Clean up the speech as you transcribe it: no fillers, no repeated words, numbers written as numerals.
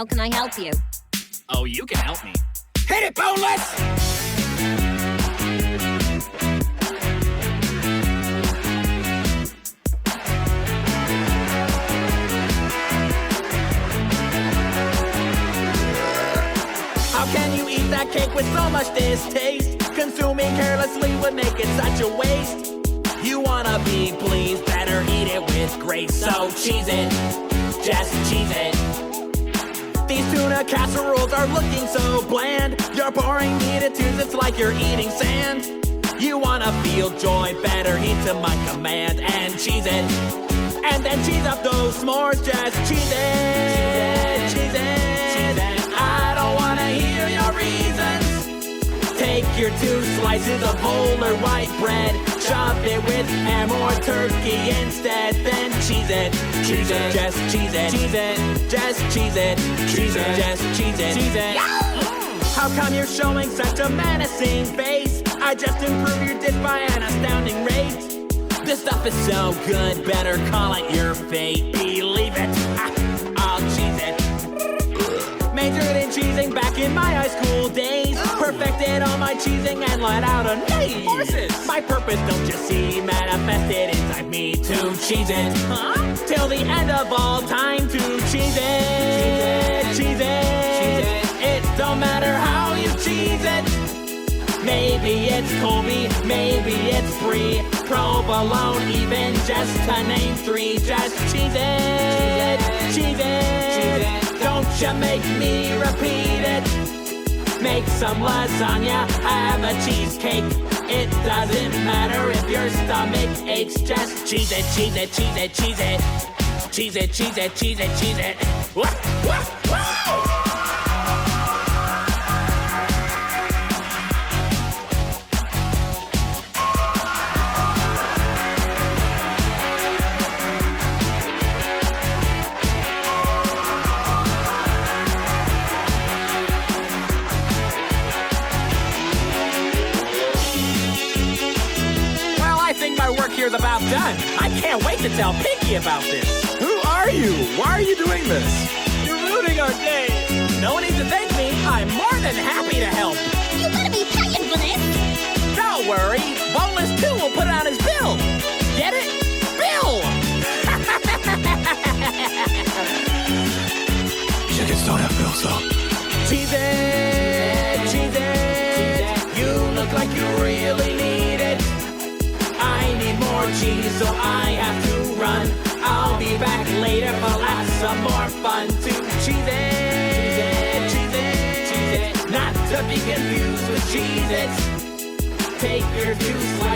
How can I help you? Oh, you can help me. Hit it, Boneless! How can you eat that cake with so much distaste? Consuming carelessly would make it such a waste. You wanna be pleased, better eat it with grace. So cheese it, just cheese it. These tuna casseroles are looking so bland. You're pouring meat into it's like you're eating sand. You wanna feel joy, better eat to my command. And cheese it, and then cheese up those s'mores. Just cheese it, cheese it. I don't wanna hear your reasons. Take your 2 slices of whole or white bread, chop it with ham or turkey instead. Then cheese it, cheese it, just cheese it, cheese it, just cheese it, cheese it, just cheese it, cheese it. How come you're showing such a menacing face? I just improved your dish by an astounding rate. This stuff is so good, better call it your fate. Believe it, I'll cheese it. Majored in cheesing back in my high school days. Perfected all my cheesing and let out a name. Horses! My purpose, don't you see, manifested inside me to cheese it. Till the end of all time to cheese it. Cheese it. It don't matter how you cheese it. Maybe it's Colby, maybe it's Brie, provolone, even just to name 3. Just cheese it. Cheese it. Don't you make me repeat it. Make some lasagna, have a cheesecake. It doesn't matter if your stomach aches. Just cheese it, cheese it, cheese it, cheese it. Cheese it, cheese it, cheese it, cheese it. Wah, wah, wah. My work here's about done. I can't wait to tell Pinky about this. Who are you? Why are you doing this? You're ruining our day. No one needs to thank me. I'm more than happy to help. You gotta be paying for this. Don't worry. Boneless 2 will put it on his bill. Get it? Bill! Chickens don't have bills, though. Cheese it, cheese it. You look like you really need it. I need more cheese, so I have to run. I'll be back later for some more fun to cheese it, cheese it, cheese it. Not to be confused with Cheez-Its. Take your 2 slices